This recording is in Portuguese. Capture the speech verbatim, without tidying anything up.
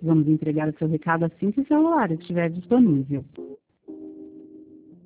Vamos entregar o seu recado assim que o celular estiver disponível.